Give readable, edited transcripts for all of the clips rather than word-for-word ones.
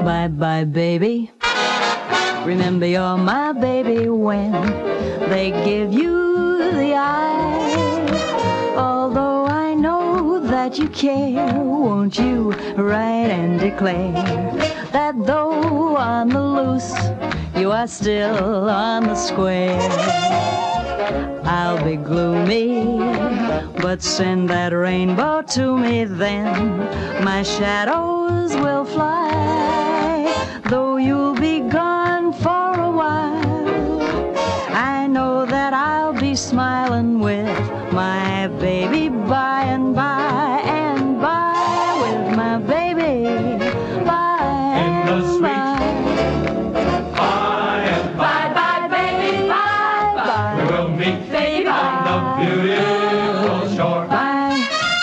Bye-bye, baby. Remember you're my baby when they give you the eye. Although I know that you care, won't you write and declare that though on the loose, you are still on the square. I'll be gloomy, but send that rainbow to me, then my shadows will fly. Though you'll be gone for a while, I know that I'll be smiling with my baby by and by, and by with my baby by and in the sweet by. By and by, Bye, baby, bye, bye. we will meet Baby, on the beautiful shore. Bye.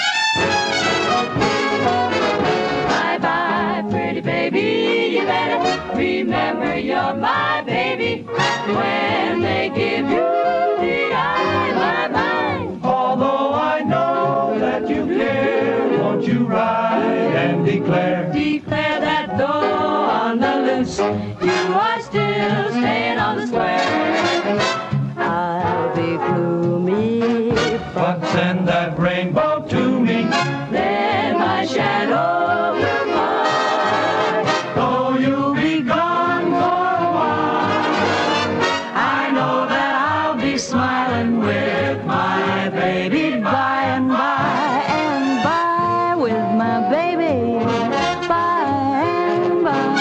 Bye-bye, pretty baby. You better remember you're my baby when they give you the eye. Bye-bye. Although I know that you care, won't you write and declare? Declare that though on the loose, you are still staying on the square. I'll be gloomy, But send that rainbow to me. then my shadow will fly. Though you'll be gone for a while, I know that I'll be smiling with my baby by and by, and by with my baby by and by.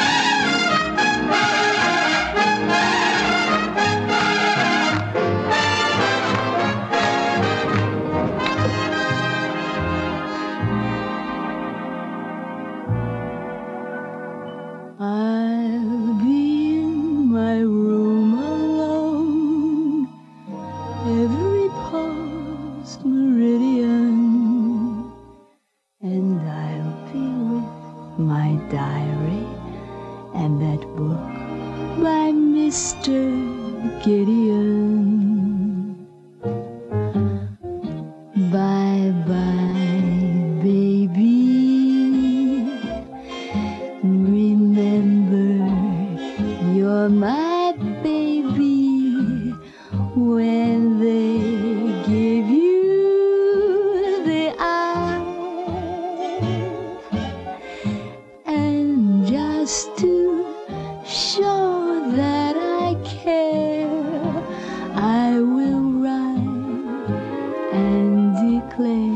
I'll be in my room alone every past meridian, and I'll be with my diary and that book by Mr. Gideon. Bye-bye, baby. Remember, you're my baby when they give you the eye. And just to show that I care, I will write and declare